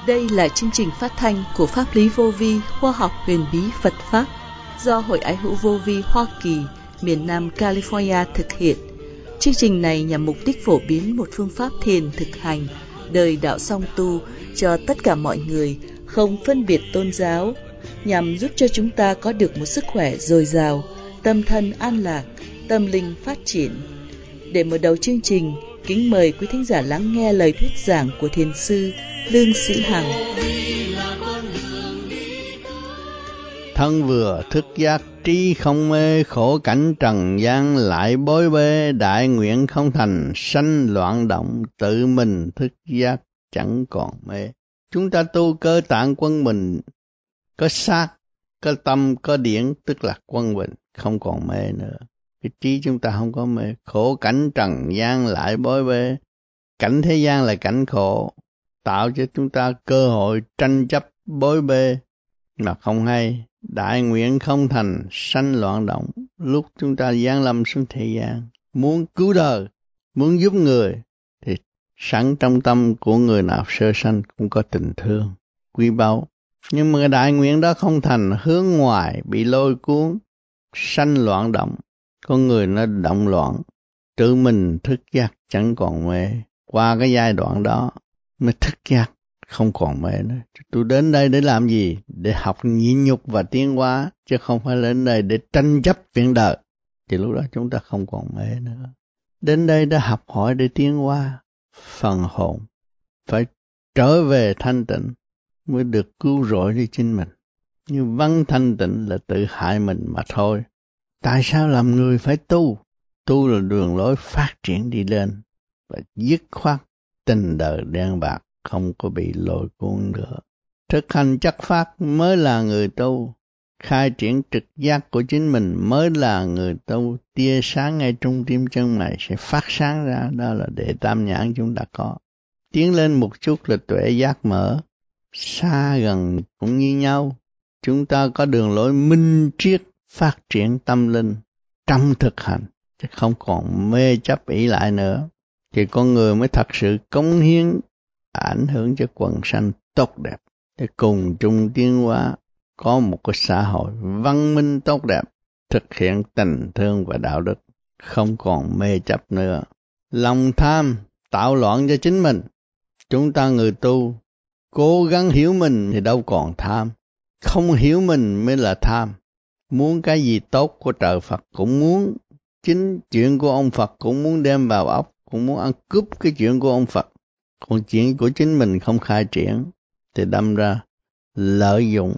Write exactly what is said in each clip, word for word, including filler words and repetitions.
Đây là chương trình phát thanh của Pháp lý Vô Vi Khoa học Huyền bí Phật Pháp do Hội Ái hữu Vô Vi Hoa Kỳ, miền Nam California thực hiện. Chương trình này nhằm mục đích phổ biến một phương pháp thiền thực hành, đời đạo song tu cho tất cả mọi người, không phân biệt tôn giáo, nhằm giúp cho chúng ta có được một sức khỏe dồi dào, tâm thân an lạc, tâm linh phát triển. Để mở đầu chương trình, kính mời quý thính giả lắng nghe lời thuyết giảng của Thiền sư Lương Sĩ Hằng. Thân vừa thức giác trí không mê, khổ cảnh trần gian lại bối bê, đại nguyện không thành sanh loạn động, tự mình thức giác chẳng còn mê. Chúng ta tu cơ tạng quân bình, có xác, có tâm, có điển, tức là quân bình, không còn mê nữa. Cái trí chúng ta không có mê. Khổ cảnh trần gian lại bối bê, cảnh thế gian là cảnh khổ, tạo cho chúng ta cơ hội tranh chấp bối bê mà không hay. Đại nguyện không thành sanh loạn động. Lúc chúng ta giáng lâm xuống thế gian, muốn cứu đời, muốn giúp người, thì sẵn trong tâm của người nào sơ sanh cũng có tình thương quý báu. Nhưng mà đại nguyện đó không thành, hướng ngoài bị lôi cuốn, sanh loạn động. Con người nó động loạn, tự mình thức giác chẳng còn mê. Qua cái giai đoạn đó mới thức giác không còn mê nữa. Tôi đến đây để làm gì? Để học nhịn nhục và tiến hóa, chứ không phải đến đây để tranh chấp chuyện đời. Thì lúc đó chúng ta không còn mê nữa. Đến đây đã học hỏi để tiến hóa. Phần hồn phải trở về thanh tịnh mới được cứu rỗi đi chính mình. như văn thanh tịnh là tự hại mình mà thôi. Tại sao làm người phải tu? Tu là đường lối phát triển đi lên và dứt khoát tình đời đen bạc, không có bị lôi cuốn nữa. Thực hành chất phát mới là người tu. Khai triển trực giác của chính mình mới là người tu. Tia sáng ngay trong tim chân mày sẽ phát sáng ra, đó là đệ tam nhãn chúng ta có. Tiến lên một chút là tuệ giác mở, xa gần cũng như nhau. Chúng ta có đường lối minh triết phát triển tâm linh trong thực hành, chứ không còn mê chấp ỷ lại nữa. Thì con người mới thật sự cống hiến, ảnh hưởng cho quần sanh tốt đẹp, để cùng chung tiến hóa, có một cái xã hội văn minh tốt đẹp, thực hiện tình thương và đạo đức, không còn mê chấp nữa. Lòng tham tạo loạn cho chính mình. Chúng ta người tu cố gắng hiểu mình thì đâu còn tham. Không hiểu mình mới là tham. Muốn cái gì tốt của trời Phật cũng muốn, chính chuyện của ông Phật cũng muốn đem vào óc, cũng muốn ăn cướp cái chuyện của ông Phật. Còn chuyện của chính mình không khai triển thì đâm ra lợi dụng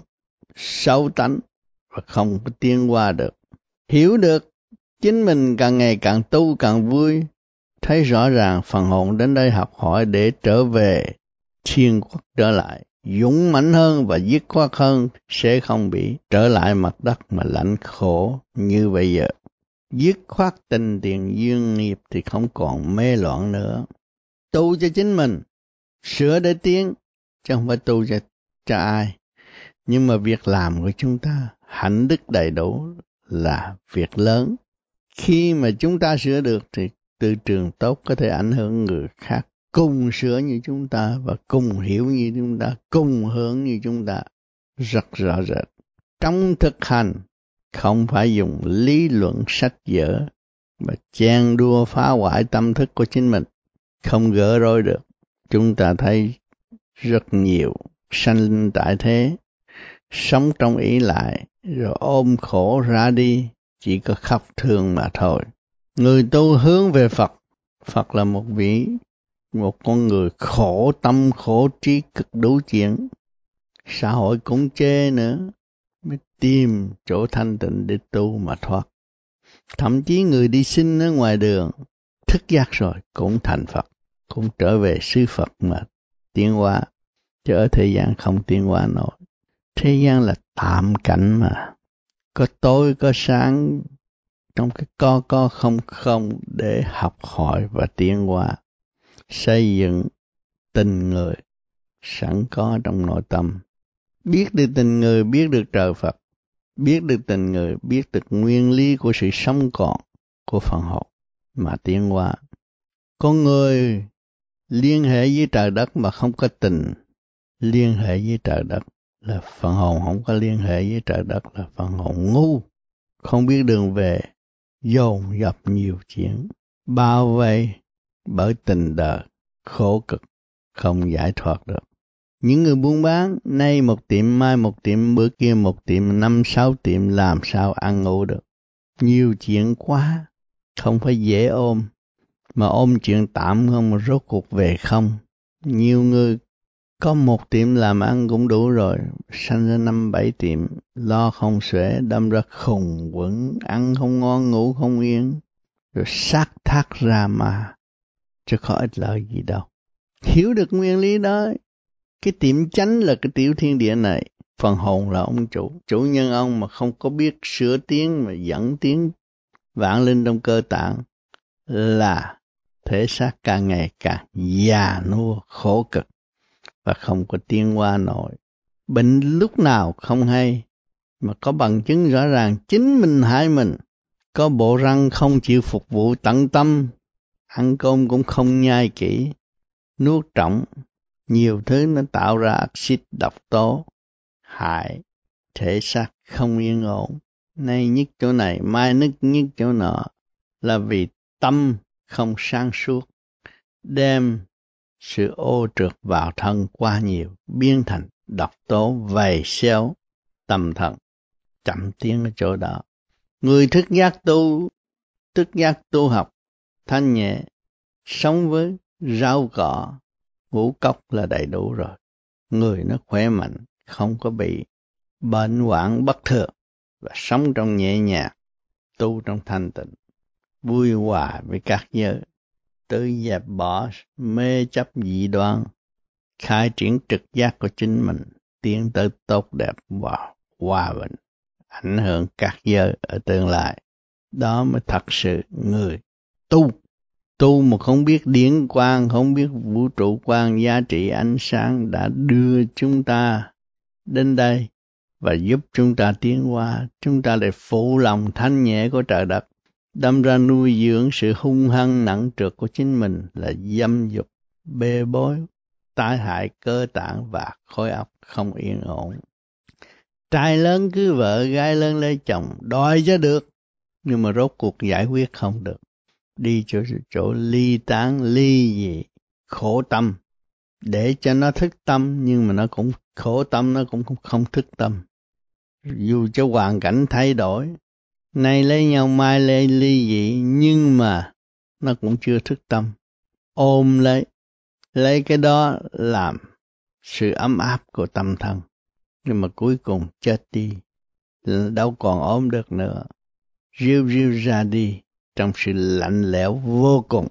xấu tánh và không có tiến qua được. Hiểu được chính mình càng ngày càng tu càng vui, thấy rõ ràng phần hồn đến đây học hỏi để trở về thiên quốc trở lại, dũng mãnh hơn và dứt khoát hơn, sẽ không bị trở lại mặt đất mà lãnh khổ như bây giờ. Dứt khoát tình tiền duyên nghiệp thì không còn mê loạn nữa. Tu cho chính mình, sửa để tiến, chứ không phải tu cho, cho ai. Nhưng mà việc làm của chúng ta, hạnh đức đầy đủ là việc lớn. Khi mà chúng ta sửa được thì từ trường tốt có thể ảnh hưởng người khác, cùng sửa như chúng ta và cùng hiểu như chúng ta, cùng hướng như chúng ta, rất rõ rệt. Trong thực hành, không phải dùng lý luận sách vở mà chen đua phá hoại tâm thức của chính mình, không gỡ rối được. Chúng ta thấy rất nhiều sanh linh tại thế, sống trong ý lại, rồi ôm khổ ra đi, chỉ có khóc thương mà thôi. Người tu hướng về Phật, Phật là một vị, một con người khổ tâm, khổ trí, cực đủ chuyện. Xã hội cũng chê nữa, mới tìm chỗ thanh tịnh để tu mà thoát. Thậm chí người đi xin ở ngoài đường, thức giác rồi cũng thành Phật, cũng trở về xứ Phật mà tiến hóa, chứ ở thế gian không tiến hóa nổi. Thế gian là tạm cảnh mà, có tối có sáng, trong cái có có không không để học hỏi và tiến hóa, xây dựng tình người sẵn có trong nội tâm. Biết được tình người, biết được trời Phật, biết được tình người, biết được nguyên lý của sự sống còn của phần hồn mà tiến hóa. Con người liên hệ với trời đất mà không có tình liên hệ với trời đất, là phần hồn không có liên hệ với trời đất, là phần hồn ngu, không biết đường về, dồn dập nhiều chuyện, bao vây bởi tình đời, khổ cực, không giải thoát được. Những người buôn bán, nay một tiệm, mai một tiệm, bữa kia một tiệm, năm sáu tiệm, làm sao ăn ngủ được. Nhiều chuyện quá, không phải dễ ôm, mà ôm chuyện tạm không mà rốt cuộc về không. Nhiều người có một tiệm làm ăn cũng đủ rồi, sanh ra năm bảy tiệm, lo không xuể, đâm ra khùng quẫn, ăn không ngon, ngủ không yên, rồi sát thác ra mà, chứ có ích lợi gì đâu. Hiểu được nguyên lý đó, cái tiệm chánh là cái tiểu thiên địa này, phần hồn là ông chủ, chủ nhân ông mà không có biết sửa tiếng mà dẫn tiếng vạn linh trong cơ tạng, là thể xác càng ngày càng già nua khổ cực và không có tiến hóa nổi. Bệnh lúc nào không hay, mà có bằng chứng rõ ràng chính mình hại mình. Có bộ răng không chịu phục vụ tận tâm, ăn cơm cũng không nhai kỹ, nuốt trỏng, nhiều thứ nó tạo ra axit độc tố, hại thể xác không yên ổn. Nay nhức chỗ này, mai nức nhức chỗ nọ, là vì tâm không sáng suốt, đem sự ô trượt vào thân quá nhiều, biến thành độc tố vầy xéo tâm thần, chậm tiến ở chỗ đó. Người thức giác tu, thức giác tu học, thanh nhẹ, sống với rau cỏ, ngũ cốc là đầy đủ rồi. Người nó khỏe mạnh, không có bị bệnh hoạn bất thường, và sống trong nhẹ nhàng, tu trong thanh tịnh, vui hòa với các giới, tự dẹp bỏ mê chấp dị đoan, khai triển trực giác của chính mình, tiến tới tốt đẹp và hòa bình, ảnh hưởng các giới ở tương lai. Đó mới thật sự người tu. Tu mà không biết điển quang, không biết vũ trụ quang, giá trị ánh sáng đã đưa chúng ta đến đây và giúp chúng ta tiến hóa. Chúng ta lại phụ lòng thanh nhẹ của trời đất, đâm ra nuôi dưỡng sự hung hăng nặng trược của chính mình, là dâm dục, bê bối, tai hại cơ tạng và khối óc không yên ổn. Trai lớn cưới vợ, gái lớn lấy chồng, đòi cho được, nhưng mà rốt cuộc giải quyết không được. Đi chỗ, chỗ ly tán, ly dị, khổ tâm, để cho nó thức tâm, nhưng mà nó cũng khổ tâm, nó cũng không thức tâm. Dù cho hoàn cảnh thay đổi, nay lấy nhau mai lấy ly dị, nhưng mà nó cũng chưa thức tâm. Ôm lấy, lấy cái đó làm sự ấm áp của tâm thân, nhưng mà cuối cùng chết đi, đâu còn ôm được nữa, riu riu ra đi trong sự lạnh lẽo vô cùng,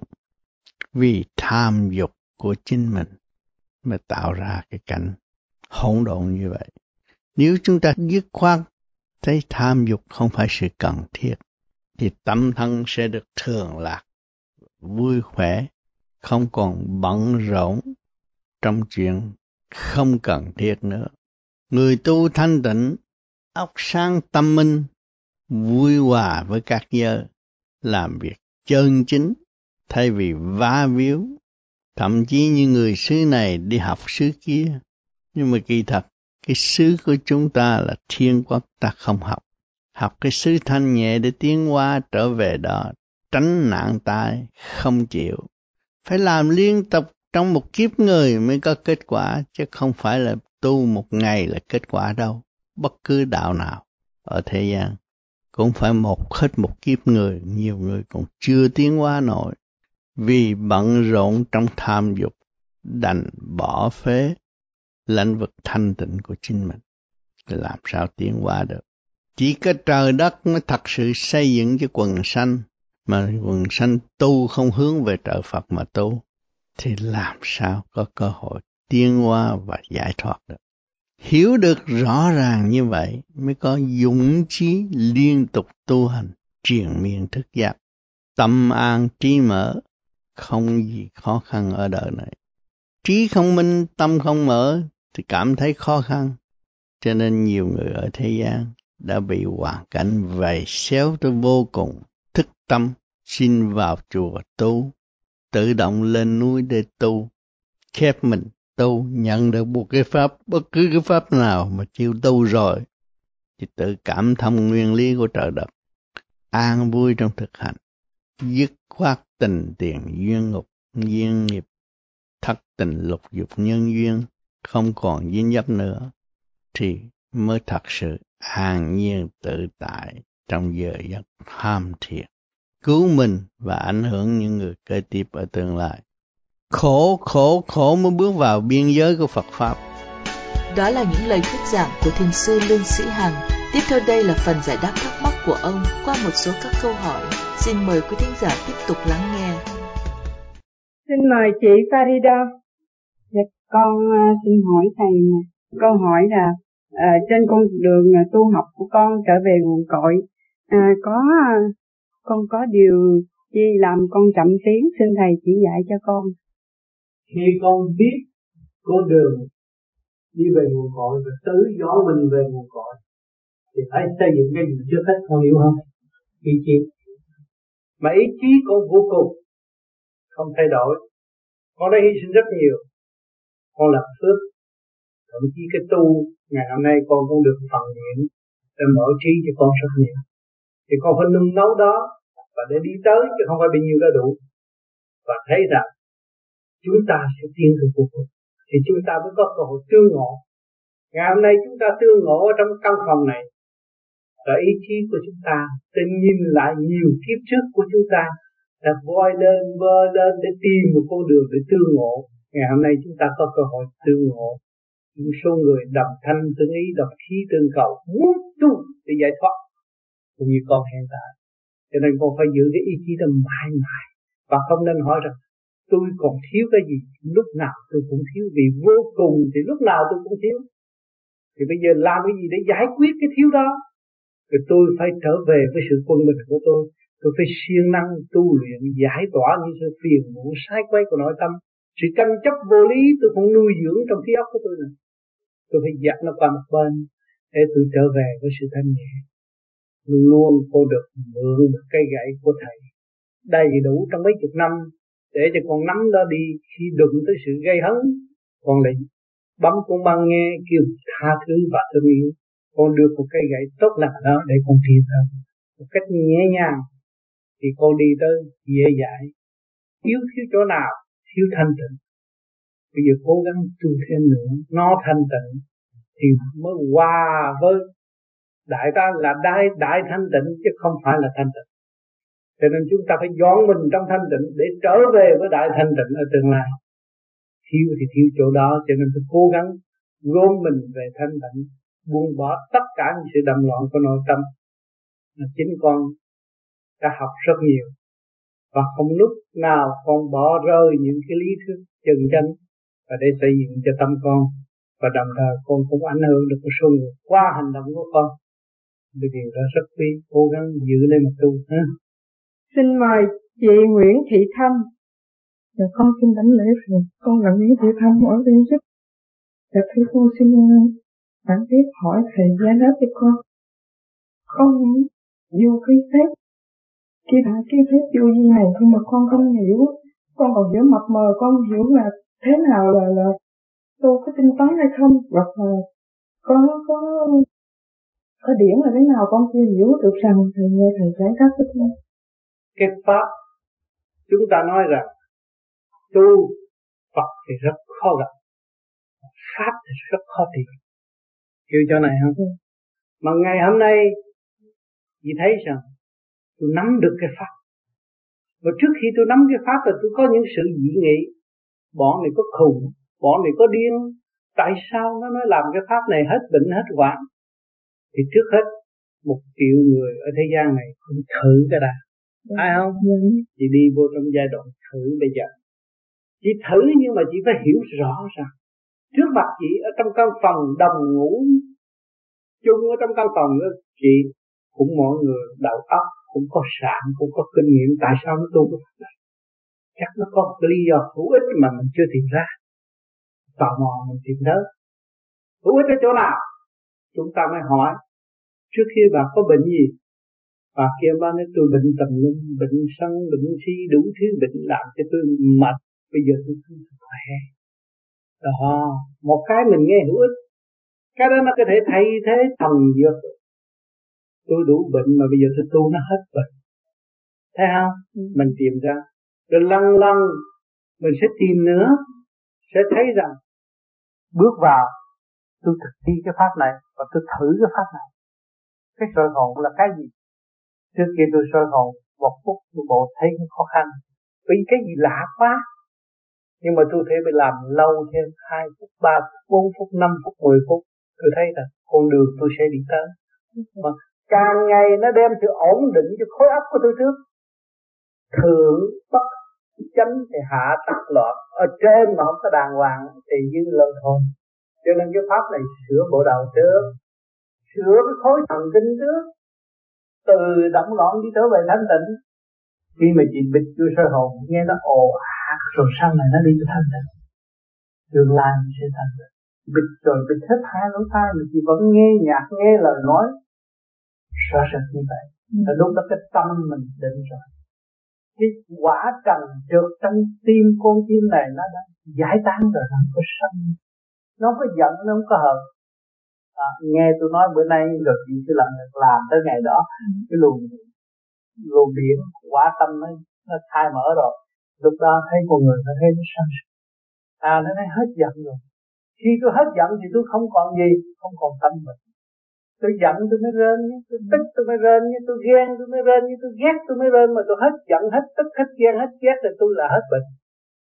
vì tham dục của chính mình mà tạo ra cái cảnh hỗn độn như vậy. Nếu chúng ta dứt khoát thấy tham dục không phải sự cần thiết, thì tâm thân sẽ được thường lạc, vui khỏe, không còn bận rộn trong chuyện không cần thiết nữa. Người tu thanh tịnh, óc sáng tâm minh, vui hòa với các giới, làm việc chân chính thay vì vá víu. Thậm chí như người xứ này đi học xứ kia, nhưng mà kỳ thật cái xứ của chúng ta là thiên quốc, ta không học. Học cái xứ thanh nhẹ để tiến hóa trở về đó, tránh nạn tai, không chịu. Phải làm liên tục trong một kiếp người mới có kết quả, chứ không phải là tu một ngày là kết quả đâu. Bất cứ đạo nào ở thế gian cũng phải một hết một kiếp người, nhiều người cũng chưa tiến hóa nổi, vì bận rộn trong tham dục, đành bỏ phế lãnh vực thanh tịnh của chính mình, làm sao tiến hóa được. Chỉ có trời đất mới thật sự xây dựng cái quần sanh, mà quần sanh tu không hướng về trời Phật mà tu, thì làm sao có cơ hội tiến hóa và giải thoát được. Hiểu được rõ ràng như vậy mới có dũng chí liên tục tu hành, triền miên thức giác, tâm an trí mở, không gì khó khăn ở đời này. Trí không minh, tâm không mở thì cảm thấy khó khăn. Cho nên nhiều người ở thế gian đã bị hoàn cảnh vầy xéo tới vô cùng, thức tâm, xin vào chùa tu, tự động lên núi để tu, khép mình tu, nhận được một cái pháp, bất cứ cái pháp nào mà chịu tu rồi, thì tự cảm thông nguyên lý của trời đất, an vui trong thực hành, dứt khoát tình tiền duyên ngục duyên nghiệp, thất tình lục dục nhân duyên, không còn dính dấp nữa, thì mới thật sự an nhiên tự tại trong giờ giấc tham thiền, cứu mình và ảnh hưởng những người kế tiếp ở tương lai. Khổ, khổ, khổ mới bước vào biên giới của Phật Pháp. Đó là những lời thuyết giảng của Thiền sư Lương Sĩ Hằng. Tiếp theo đây là phần giải đáp thắc mắc của ông qua một số các câu hỏi. Xin mời quý thính giả tiếp tục lắng nghe. Xin mời chị Farida. Dạ, con uh, xin hỏi thầy câu hỏi là uh, trên con đường uh, tu học của con trở về nguồn cội, uh, có uh, con có điều gì làm con chậm tiến, xin thầy chỉ dạy cho con. Khi con biết con đường đi về nguồn cội và tự dõi mình về nguồn cội thì phải xây dựng cái gì trước hết, con hiểu không? Ý chí. Mà ý chí con vô cùng không thay đổi. Con đã hy sinh rất nhiều. Con làm phước. Thậm chí cái tu ngày hôm nay con cũng được phần nguyện để mở trí cho con rất nhiều. Thì con phải nung nấu đó và để đi tới chứ không phải bao nhiêu đã đủ. Và thấy rằng chúng ta sẽ tiến được vô cùng thì chúng ta mới có cơ hội tương ngộ. Ngày hôm nay chúng ta tương ngộ ở trong căn phòng này, và ý chí của chúng ta sẽ nhìn lại nhiều kiếp trước của chúng ta đã voi lên vơ lên để tìm một con đường để tương ngộ. Ngày hôm nay chúng ta có cơ hội tương ngộ. Một số người đồng thanh tương ý, đồng khí tương cầu, muốn tu để giải thoát, cũng như con hiện tại. Cho nên con phải giữ cái ý chí đó mãi mãi, và không nên hỏi rằng tôi còn thiếu cái gì. Lúc nào tôi cũng thiếu, vì vô cùng thì lúc nào tôi cũng thiếu. Thì bây giờ làm cái gì để giải quyết cái thiếu đó? Rồi tôi phải trở về với sự quân bình của tôi. Tôi phải siêng năng tu luyện, giải tỏa những sự phiền muộn sai quay của nội tâm. Sự tranh chấp vô lý tôi không nuôi dưỡng trong trí óc của tôi nữa. Tôi phải dắt nó qua một bên để tôi trở về với sự thanh nhẹ. Luôn cô được mượn một cây gậy của thầy đầy đủ trong mấy chục năm để cho con nắm đó đi. Khi đụng tới sự gây hấn, con lại bấm con băng nghe kêu tha thứ và thương yêu. Con đưa một cây gậy tốt lành đó để con tiến hơn một cách nhẹ nhàng, thì con đi tới dễ dãi. Yếu thiếu chỗ nào? Thiếu thanh tịnh. Bây giờ cố gắng tu thêm nữa, nó thanh tịnh thì mới hòa với đại ta là đại đại thanh tịnh chứ không phải là thanh tịnh. Cho nên chúng ta phải dọn mình trong thanh tịnh để trở về với đại thanh tịnh ở tương lai. Thiếu thì thiếu chỗ đó, cho nên tôi cố gắng gom mình về thanh tịnh, buông bỏ tất cả những sự đầm loạn của nội tâm. Chính con đã học rất nhiều và không lúc nào con bỏ rơi những cái lý thuyết chân chánh và để xây dựng cho tâm con, và đồng thời con cũng ảnh hưởng được một số người qua hành động của con. Điều đó rất quý, cố gắng giữ lên một tu ha. Xin mời chị Nguyễn Thị Thanh. Dạ con xin đánh lễ Phật. Con là Nguyễn Thị Thanh ở đây giúp. Dạ thưa con xin bản tiếp hỏi thầy giải đáp cho con. Con vô cái phép, cái đã cái phép vô vi này nhưng mà con không hiểu. Con còn hiểu mập mờ, con hiểu là thế nào là là tu có tinh tấn hay không, hoặc là có có có điểm là thế nào con chưa hiểu được, rằng thầy nghe thầy giải đáp cho con. Cái pháp chúng ta nói rằng tu Phật thì rất khó gặp, pháp thì rất khó tìm. Hiểu chỗ này không? Ừ. Mà ngày hôm nay chị thấy rằng tôi nắm được cái pháp, và trước khi tôi nắm cái pháp là tôi có những sự dị nghị. Bọn này có khùng, bọn này có điên. Tại sao nó nói làm cái pháp này hết bệnh hết hoạn? Thì trước hết một triệu người ở thế gian này cũng thử cái đã. Phải không? Ừ. Chị đi vô trong giai đoạn thử bây giờ. Chị thử nhưng mà chị phải hiểu rõ rằng trước mặt chị ở trong căn phòng đồng ngủ chung ở trong căn phòng đó, chị cũng mọi người đầu óc cũng có sạn, cũng có kinh nghiệm. Tại sao nó tu cái pháp này? Chắc nó có một lý do hữu ích mà mình chưa tìm ra. Tò mò mình tìm tới. Hữu ích ở chỗ nào? Chúng ta mới hỏi. Trước kia bà có bệnh gì? Bà kia bà nói tôi bệnh tầm lum, bệnh sân, bệnh si, đủ thứ bệnh làm cho tôi mệt. Bây giờ tôi không khỏe. Đó, một cái mình nghe hữu ích, cái đó nó có thể thay thế thần dược. Tôi đủ bệnh mà bây giờ tôi tu nó hết bệnh, thấy không? Ừ. Mình tìm ra, rồi lần lần mình sẽ tìm nữa, sẽ thấy rằng bước vào tôi thực thi cái pháp này và tôi thử cái pháp này. Cái soi hồn là cái gì? Trước kia tôi soi hồn một phút tôi bộ thấy khó khăn, vì cái gì lạ quá. Nhưng mà tôi phải bị làm lâu thêm hai phút, ba phút, bốn phút, năm phút, mười phút. Tôi thấy là con đường tôi sẽ đi tới. Mà càng ngày nó đem sự ổn định cho khối óc của tôi trước. Thượng bất chánh thì hạ tắc loạn. Ở trên mà không có đàng hoàng thì dư lơ thôi. Cho nên cái pháp này sửa bộ đầu trước, sửa cái khối thần kinh trước, từ động loạn đi trở về thanh tịnh. Khi mà chị bịt vô soi hồn, nghe nó ồ ạt rồi sau này nó đi tới thanh tịnh, tương lai nó sẽ thanh tịnh. Bịt rồi bịt hết hai lỗ tai mà chị vẫn nghe nhạc, nghe lời nói rõ rệt như vậy. Là lúc đó cái tâm mình định rồi, cái quả trần trượt trong tim con tim này nó đã giải tán rồi, nó không có sân, nó không có giận, nó không có hờn. À, nghe tôi nói bữa nay rồi chị sẽ làm làm tới ngày đó, cái luồng luồng điển quả tâm nó nó khai mở rồi, lúc đó thấy con người nó thấy nó sân à nó thấy hết giận rồi. Khi tôi hết giận thì tôi không còn gì, không còn tâm mình. Tôi giận tôi mới rên nhé, tôi tức tôi mới rên nhé, tôi ghen tôi mới rên nhé, tôi ghét tôi mới rên, mà tôi hết giận, hết tức, hết ghen, hết ghét thì tôi là hết bệnh.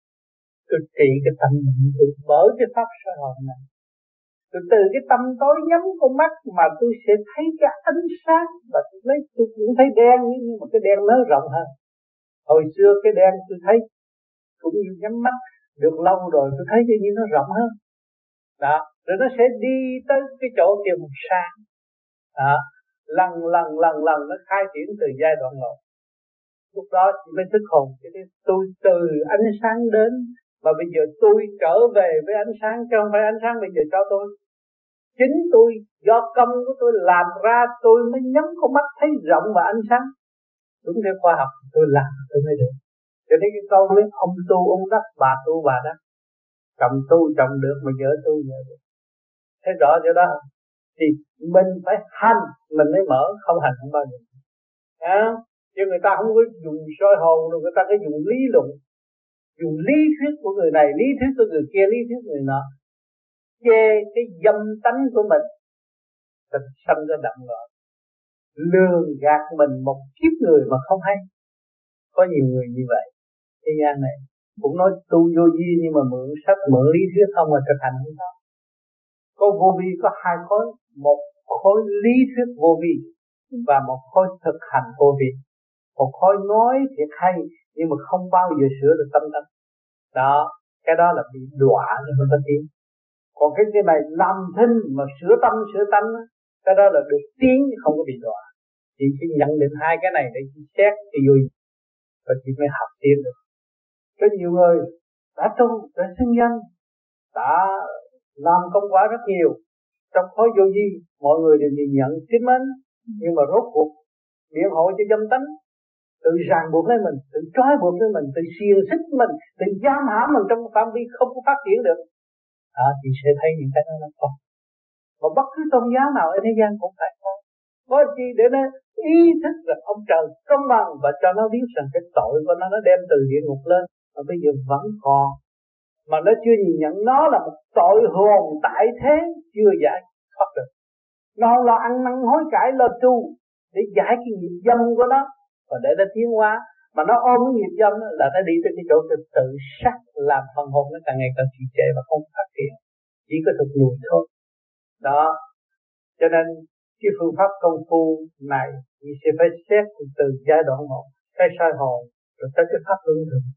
Tôi trị cái tâm mình, tôi mở cái pháp soi hồn này. Từ từ cái tâm tối nhắm con mắt mà tôi sẽ thấy cái ánh sáng, và tôi lấy tôi cũng thấy đen, nhưng mà cái đen nó rộng hơn. Hồi xưa cái đen tôi thấy cũng như nhắm mắt, được lâu rồi tôi thấy cái như nó rộng hơn. Đó, rồi nó sẽ đi tới cái chỗ kia một sáng. Đó, lần lần lần lần nó khai triển từ giai đoạn một. Lúc đó chỉ mới thức hồn, cái tôi từ ánh sáng đến, mà bây giờ tôi trở về với ánh sáng, chứ không phải ánh sáng bây giờ cho tôi. Chính tôi, do công của tôi làm ra, tôi mới nhắm con mắt thấy rộng và ánh sáng. Đúng theo khoa học, tôi làm tôi mới được. Cho nên cái câu nói ông tu ông đắc, bà tu bà đắc. Chồng tu chồng được, mà vợ tu vợ được. Thấy rõ chỗ đó không? Thì mình phải hành, mình mới mở, không hành không bao giờ. À, chứ người ta không có dùng soi hồn, rồi người ta có dùng lý luận, dùng lý thuyết của người này, lý thuyết của người kia, lý thuyết của người nọ, chê cái dâm tánh của mình, thật sanh ra động loạn, lường gạt mình một kiếp người mà không hay. Có nhiều người như vậy. Thế gian này cũng nói tu vô vi, nhưng mà mượn sách, mượn lý thuyết không mà thực hành không có. Có vô vi có hai khối, một khối lý thuyết vô vi và một khối thực hành vô vi. Một khối nói thiệt hay nhưng mà không bao giờ sửa được tâm tánh. Đó, cái đó là bị đọa cho người ta tiến. Còn cái cái này làm thinh mà sửa tâm sửa tánh, cái đó là được tiến không có bị đọa. Chị chỉ nhận định hai cái này để chị xét thì vui, và chị mới học tiến được. Có nhiều người đã tu, đã xưng danh, đã làm công quả rất nhiều trong khối vô vi, mọi người đều nhìn nhận kính mến, nhưng mà rốt cuộc biện hộ cho dâm tánh, tự ràng buộc lấy mình, tự trói buộc lấy mình, tự xiềng xích mình, tự giam hãm mình trong phạm vi không có phát triển được. À, thì sẽ thấy những cái đó là không. Mà bất cứ tôn giáo nào ở thế gian cũng phải có. Có chi để nó ý thức rằng ông trời công bằng, và cho nó biết rằng cái tội của nó nó đem từ địa ngục lên, mà bây giờ vẫn còn, mà nó chưa nhìn nhận nó là một tội hồn tại thế, chưa giải thoát được. Nó là ăn năn hối cải lo tu để giải cái nghiệp dâm của nó, và để nó tiến hóa. Mà nó ôm cái nghiệp dâm là nó đi tới cái chỗ tự, tự sát, làm phần hồn nó càng ngày càng trì trệ và không phát triển, chỉ có thực lùi thôi. Đó, cho nên cái phương pháp công phu này thì sẽ phải xét từ giai đoạn một, cái soi hồn rồi tới cái pháp luân thường.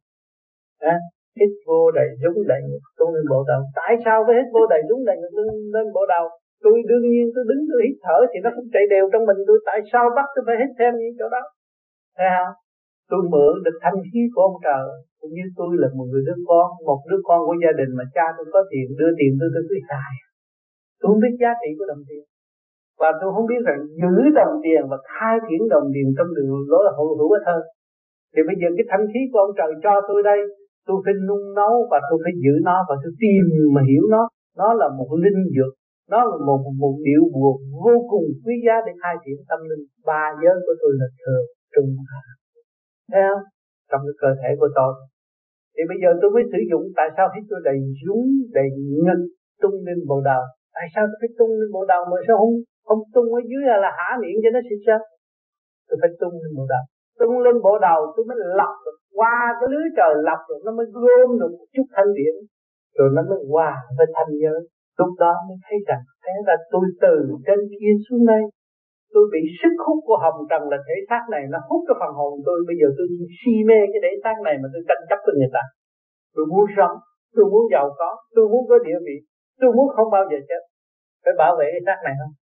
À, hít vô đầy đúng đầy ngực tôi lên bộ đầu. Tại sao phải hít vô đầy đúng đầy ngực lên bộ đầu? Tôi đương nhiên tôi đứng tôi hít thở thì nó không chạy đều trong mình tôi, tại sao bắt tôi phải hít thêm những chỗ đó? Thấy không? Tôi mượn được thanh khí của ông trời, cũng như tôi là một người đứa con, một đứa con của gia đình mà cha tôi có tiền đưa tiền tôi tôi cứ xài. Tôi không biết giá trị của đồng tiền, và tôi không biết rằng giữ đồng tiền và khai triển đồng tiền trong đường lối hữu hữu ích hơn. Thì bây giờ cái thanh khí của ông trời cho tôi đây, tôi phải nung nấu và tôi phải giữ nó và tôi tìm mà hiểu nó. Nó là một linh dược, nó là một một điệu buộc vô cùng quý giá để khai triển tâm linh. Ba giới của tôi là thường trung hạ, thấy không? Trong cái cơ thể của tôi. Thì bây giờ tôi mới sử dụng. Tại sao khi tôi đầy dũng, đầy ngực tung lên bộ đầu? Tại sao tôi phải tung lên bộ đầu mà sao không không tung ở dưới là, là há miệng cho nó xịt ra? Tôi phải tung lên bộ đầu. Tung lên bộ đầu tôi mới lọc được, qua cái lưới trời lọc được, nó mới gom được một chút thanh điển, rồi nó mới hòa với thanh giới. Lúc đó mới thấy rằng thế là tôi từ trên kia xuống đây, tôi bị sức hút của hồng trần là thể xác này nó hút cái phần hồn tôi. Bây giờ tôi si mê cái thể xác này mà tôi tranh chấp với người ta. Tôi muốn sống, tôi muốn giàu có, tôi muốn có địa vị, tôi muốn không bao giờ chết. Phải bảo vệ cái xác này không?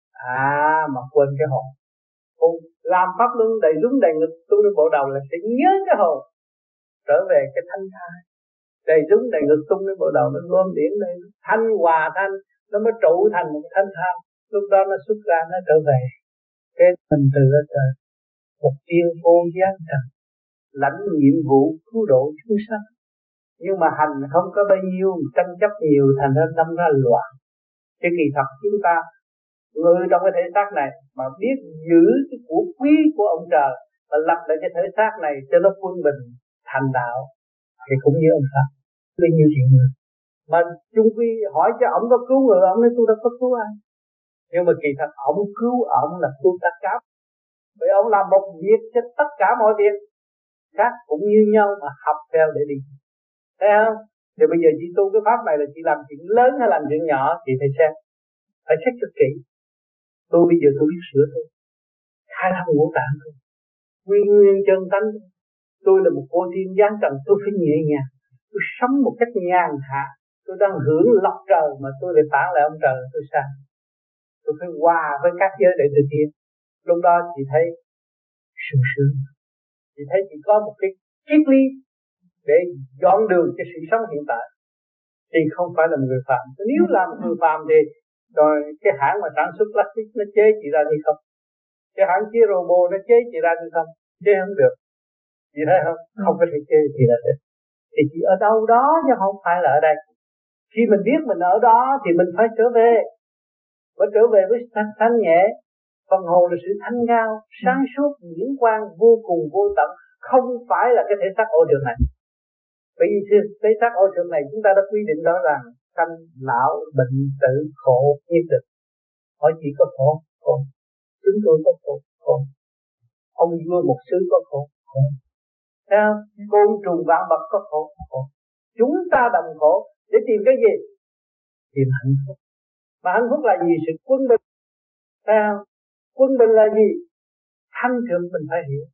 À mà quên cái hồn. Hồn làm pháp luân đầy đúng đầy ngực tôi lên bộ đầu là sẽ nhớ cái hồn trở về cái thanh thai. Đầy đúng đầy ngực tung lên bộ đầu, nó gom điển đây thanh hòa thanh, nó mới trụ thành một thanh thai. Lúc đó nó xuất ra, nó trở về cái mình từ ở trời, một tiên cô giáng trần lãnh nhiệm vụ cứu độ chúng sanh. Nhưng mà hành không có bao nhiêu, tranh chấp nhiều thành ra đâm ra loạn. Chứ kỳ thật chúng ta người trong cái thể xác này mà biết giữ cái của quý của ông trời và lập lại cái thể xác này cho nó quân bình thành đạo thì cũng như ông Phật bao nhiêu chuyện người. Mà chung quy hỏi cho ông có cứu người, ông nói tôi đâu có cứu ai. Nhưng mà kỳ thật ông cứu ông là cứu tất cả. Vì ông làm một việc cho tất cả mọi việc khác cũng như nhau mà học theo để đi. Thấy không? Thì bây giờ chị tu cái pháp này là chị làm chuyện lớn hay làm chuyện nhỏ chị phải xem, phải xét cho kỹ. Tôi bây giờ tôi biết sửa tôi, khai thông ngũ tạng tôi, nguyên nguyên chân tánh. Tôi là một cô tiên giáng trần, tôi phải nhẹ nhàng, tôi sống một cách nhàn hạ. Tôi đang hưởng lộc trời mà tôi lại phản lại ông trời, tôi sao? Tôi phải hòa với các giới để thực hiện. Lúc đó chị thấy sung sướng, chị thấy chị có một cái triết lý để dọn đường cho sự sống hiện tại. Thì không phải là một người phạm. Nếu làm người phạm thì rồi cái hãng mà sản xuất plastic nó chế chị ra đi không? Cái hãng chế robot nó chế chị ra đi không? Chế không được. Chị thấy không? Không có thể chế chị ra được. Thì chị ở đâu đó chứ không phải là ở đây. Khi mình biết mình ở đó thì mình phải trở về. Phải trở về với thanh, thanh nhẹ. Phần hồn là sự thanh cao, sáng suốt, diễn quang, vô cùng vô tận. Không phải là cái thể xác ô trượt này. Bởi vì thể xác ô trượt này chúng ta đã quy định rõ ràng sanh, lão, bệnh, tử, khổ, nhiệt định. Hỏi chỉ có khổ, khổ. Chúng tôi có khổ, khổ. Ông vua một xứ có khổ, khổ. Sao? Côn trùng vạn vật có khổ, khổ. Chúng ta đồng khổ để tìm cái gì? Tìm hạnh phúc. Mà hạnh phúc là gì? Sự quân bình. Sao? Quân bình là gì? Thanh thượng mình phải hiểu.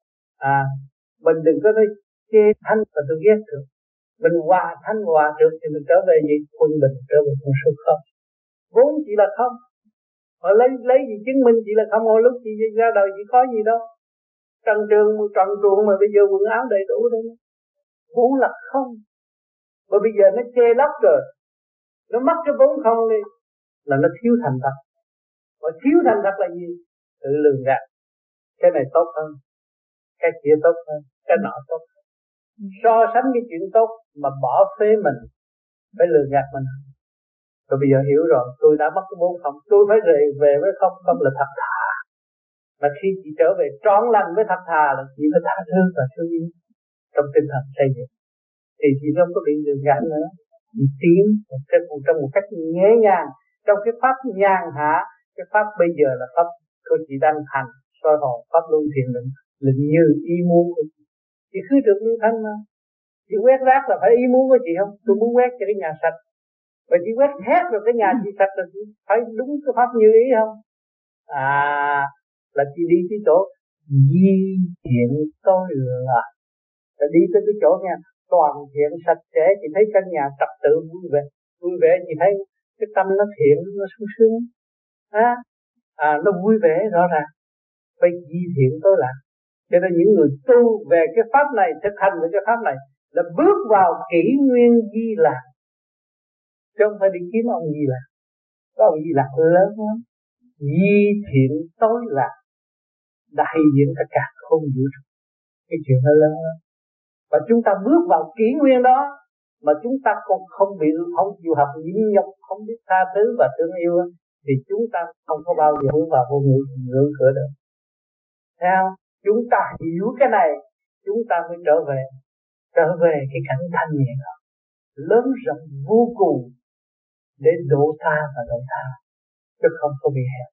À, mình đừng có nói chê thanh và tôi ghét thượng. Mình hòa thanh hòa được thì mình trở về gì? Quân bình, trở về con số không. Vốn chỉ là không. Họ lấy lấy gì chứng minh chỉ là không? Hồi lúc chị ra đời chỉ có gì đâu. Trần trường trần truồng mà bây giờ quần áo đầy đủ đây. Vốn là không. Và bây giờ nó che lấp rồi, nó mất cái vốn không đi, là nó thiếu thành thật. Và thiếu thành thật là gì? Tự lường gạt. Cái này tốt hơn, cái kia tốt hơn, cái nọ tốt hơn. So sánh cái chuyện tốt mà bỏ phế mình, phải lường gạt mình. Rồi bây giờ hiểu rồi, tôi đã mất cái vốn không, tôi phải về về với không, không là thật thà. Mà khi chị trở về trọn lành với thật thà là chị phải tha thứ và thương yêu trong tinh thần xây dựng. Thì chị không có bị lường gạt nữa. Chị tiến trong một cách nhẹ nhàng, trong cái pháp nhàn hạ. Cái pháp bây giờ là pháp của chị đang hành soi hồn, pháp luân thiền định, lệnh như ý muốn của chị. Chị cứ được như thanh mà. Chị quét rác là phải ý muốn của chị không? Tôi muốn quét cho cái nhà sạch. Và chị quét hết rồi cái nhà chị sạch rồi chị phải đúng cái pháp như ý không? À, là chị đi tới chỗ di thiện tôi là là đi tới cái chỗ nha, toàn thiện sạch sẽ. Chị thấy căn nhà trật tự vui vẻ, vui vẻ chị thấy cái tâm nó thiện, nó sung sướng, à, à nó vui vẻ rõ ràng. Phải di thiện tối lạc. Cho nên những người tu về cái pháp này, thực hành về cái pháp này là bước vào kỷ nguyên di lạc, chứ không phải đi kiếm ông di lạc. Có ông di lạc lớn lắm. Di thiện tối lạc đại diện tất cả không vũ trụ. Cái chuyện nó lớn lắm. Và chúng ta bước vào kỷ nguyên đó mà chúng ta còn không bị không chịu học nhịn nhục, không biết tha thứ và thương yêu, thì chúng ta không có bao giờ bước vào vô ngưỡng ngưỡng cửa được. Theo chúng ta hiểu cái này, chúng ta mới trở về trở về cái cảnh thanh nhẹ đó, lớn rộng vô cùng để độ tha và độ tha, chứ không có bị hẹp.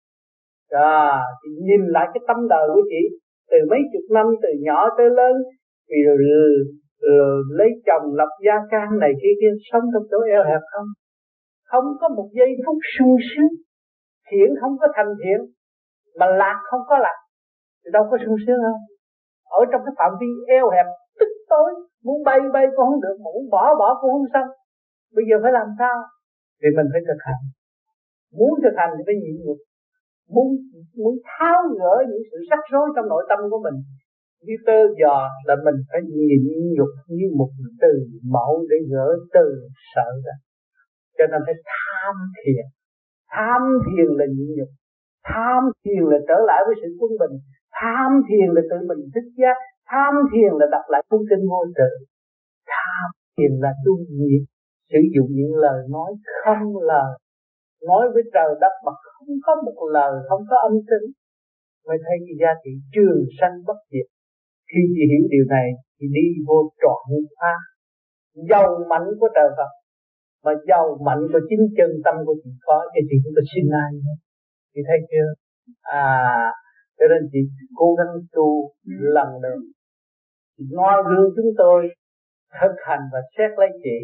À, chị nhìn lại cái tâm đời của chị từ mấy chục năm, từ nhỏ tới lớn, vì rồi, rồi, rồi lấy chồng lập gia can này kia kia, sống trong chỗ eo hẹp không, không có một giây phút sung sướng. Thiện không có thành thiện, mà lạc không có lạc, thì đâu có sung sướng không? Ở trong cái phạm vi eo hẹp tức tối, muốn bay bay cũng không được, muốn bỏ bỏ cũng không xong. Bây giờ phải làm sao? Thì mình phải thực hành. Muốn thực hành thì phải nhịn nhục. Muốn muốn tháo gỡ những sự rắc rối trong nội tâm của mình, như tơ giò, là mình phải nhịn nhục như một từ mẫu để gỡ từ sợ ra. Cho nên phải tham thiền. Tham thiền là nhịn nhục, tham thiền là trở lại với sự quân bình, tham thiền là tự mình thức giác, tham thiền là đặt lại cuốn kinh vô tự, tham thiền là tu nhiệt, sử dụng những lời nói không lời, nói với trời đất mà không có một lời, không có âm thanh, mới thấy cái giá trị trường sanh bất diệt. Khi chị hiểu điều này, chị đi vô trọn pháp, giàu mạnh của trời Phật, mà giàu mạnh của chính chân tâm của chị có, thì chị cũng có xin ai nữa. Chị thấy chưa? À, cho nên chị cố gắng tu lần nữa. Chị noi gương chúng tôi thực hành và xét lấy chị.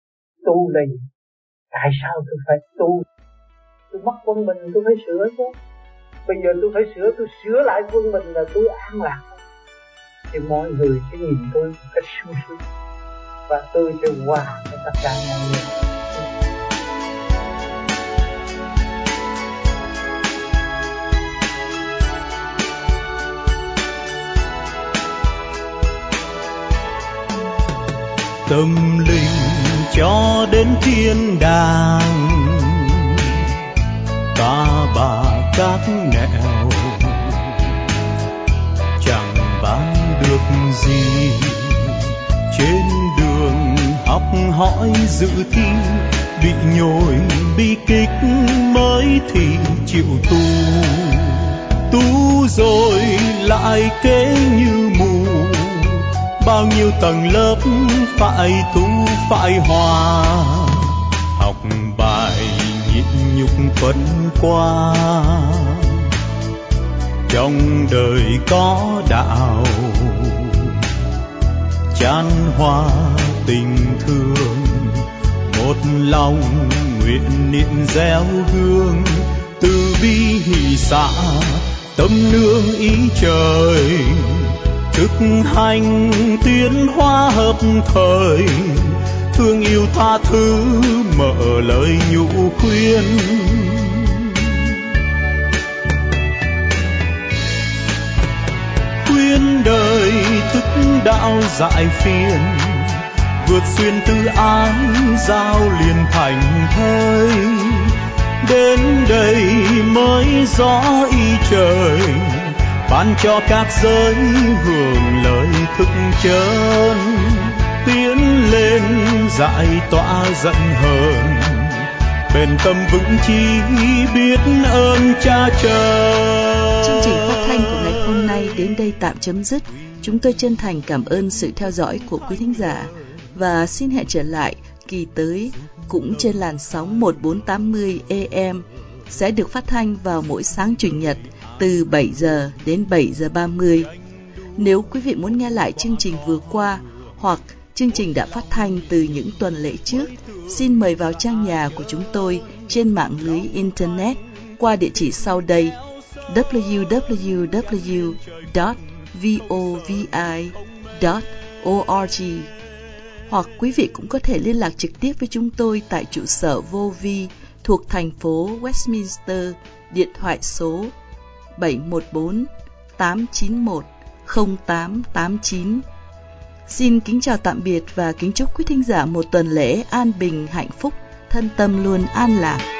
Tu là gì? Tại sao tôi phải tu? Tôi mất quân mình tôi phải sửa chứ. Bây giờ tôi phải sửa, tôi sửa lại quân mình là tôi an lạc. Thì mọi người sẽ nhìn tôi một cách sung sướng, và tôi sẽ hòa với tất cả mọi người. Tâm linh cho đến thiên đàng, ta bà các nẻo chẳng bán được gì. Trên đường học hỏi dự thi, bị nhồi bi kích mới thì chịu tu. Tu rồi lại kế như mù, bao nhiêu tầng lớp phải tu phải hòa. Học bài nhịn nhục phân qua, trong đời có đạo chan hòa tình thương. Một lòng nguyện niệm gieo hương, từ bi hỷ xả tâm nương ý trời. Thực hành tiến hóa hợp thời, thương yêu tha thứ mở lời nhủ khuyên. Khuyên đời thức đạo giải phiền, vượt xuyên tư ái giao liền thành thơi. Đến đây mới rõ ý trời, ban cho các giới hưởng lời thức chân. Tiến lên giải tỏa giận hờn, bền tâm vững chí biết ơn cha trời. Chương trình phát thanh của ngày hôm nay đến đây tạm chấm dứt. Chúng tôi chân thành cảm ơn sự theo dõi của quý thính giả, và xin hẹn trở lại kỳ tới cũng trên làn sóng một nghìn bốn trăm tám mươi A M, sẽ được phát thanh vào mỗi sáng Chủ nhật từ bảy giờ đến bảy giờ ba mươi. Nếu quý vị muốn nghe lại chương trình vừa qua hoặc chương trình đã phát thanh từ những tuần lễ trước, xin mời vào trang nhà của chúng tôi trên mạng lưới Internet qua địa chỉ sau đây: w w w chấm vovi chấm org. Hoặc quý vị cũng có thể liên lạc trực tiếp với chúng tôi tại trụ sở vô vi thuộc thành phố Westminster, điện thoại số bảy một bốn tám chín một không tám tám chín. Xin kính chào tạm biệt và kính chúc quý thính giả một tuần lễ an bình hạnh phúc, thân tâm luôn an lạc.